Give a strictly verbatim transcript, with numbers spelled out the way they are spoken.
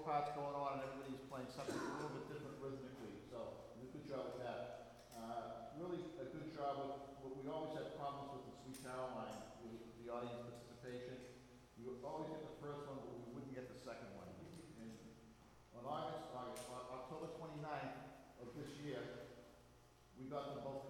parts going on and everybody's playing something a little bit different rhythmically, so you did a good job with that. Uh, really a good job with, what we always had problems with the Sweet Caroline, with the audience participation. We would always get the first one, but we wouldn't get the second one. And on August, August, October twenty-ninth of this year, we got them both